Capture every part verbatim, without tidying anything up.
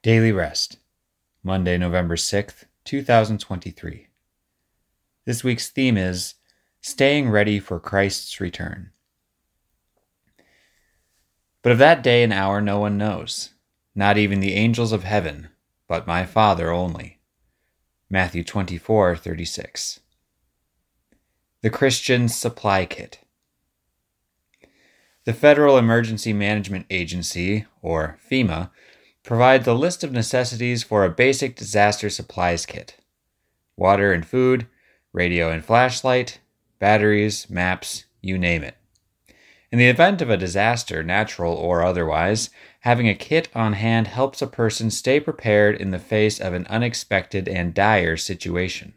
Daily Rest, Monday, November sixth, two thousand twenty-three. This week's theme is Staying Ready for Christ's Return. But of that day and hour no one knows, not even the angels of heaven, but my Father only. Matthew twenty-four thirty-six. The Christian Supply Kit. The Federal Emergency Management Agency, or FEMA, provides a list of necessities for a basic disaster supplies kit. Water and food, radio and flashlight, batteries, maps, you name it. In the event of a disaster, natural or otherwise, having a kit on hand helps a person stay prepared in the face of an unexpected and dire situation.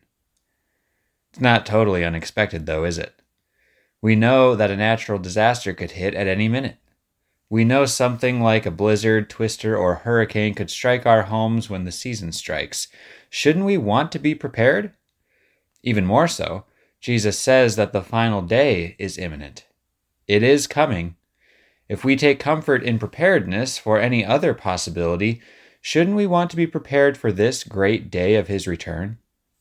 It's not totally unexpected, though, is it? We know that a natural disaster could hit at any minute. We know something like a blizzard, twister, or hurricane could strike our homes when the season strikes. Shouldn't we want to be prepared? Even more so, Jesus says that the final day is imminent. It is coming. If we take comfort in preparedness for any other possibility, shouldn't we want to be prepared for this great day of his return?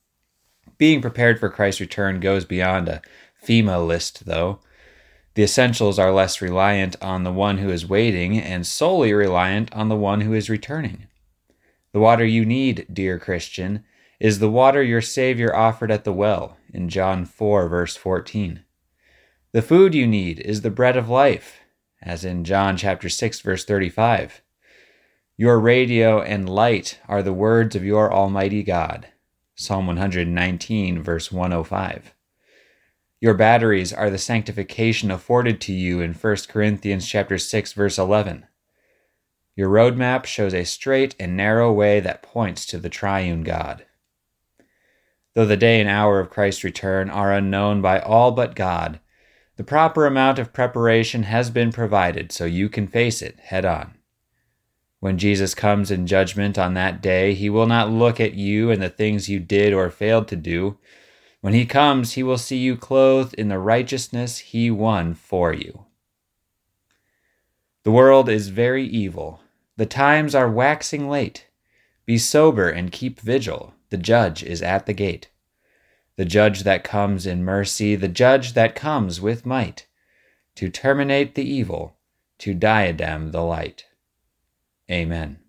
Being prepared for Christ's return goes beyond a FEMA list, though. The essentials are less reliant on the one who is waiting and solely reliant on the one who is returning. The water you need, dear Christian, is the water your Savior offered at the well in John four, verse fourteen. The food you need is the bread of life, as in John chapter six, verse thirty-five. Your radio and light are the words of your Almighty God, Psalm one nineteen, verse one oh five. Your batteries are the sanctification afforded to you in First Corinthians chapter six, verse eleven. Your roadmap shows a straight and narrow way that points to the triune God. Though the day and hour of Christ's return are unknown by all but God, the proper amount of preparation has been provided so you can face it head on. When Jesus comes in judgment on that day, he will not look at you and the things you did or failed to do. When he comes, he will see you clothed in the righteousness he won for you. The world is very evil. The times are waxing late. Be sober and keep vigil. The judge is at the gate. The judge that comes in mercy, the judge that comes with might, to terminate the evil, to diadem the light. Amen.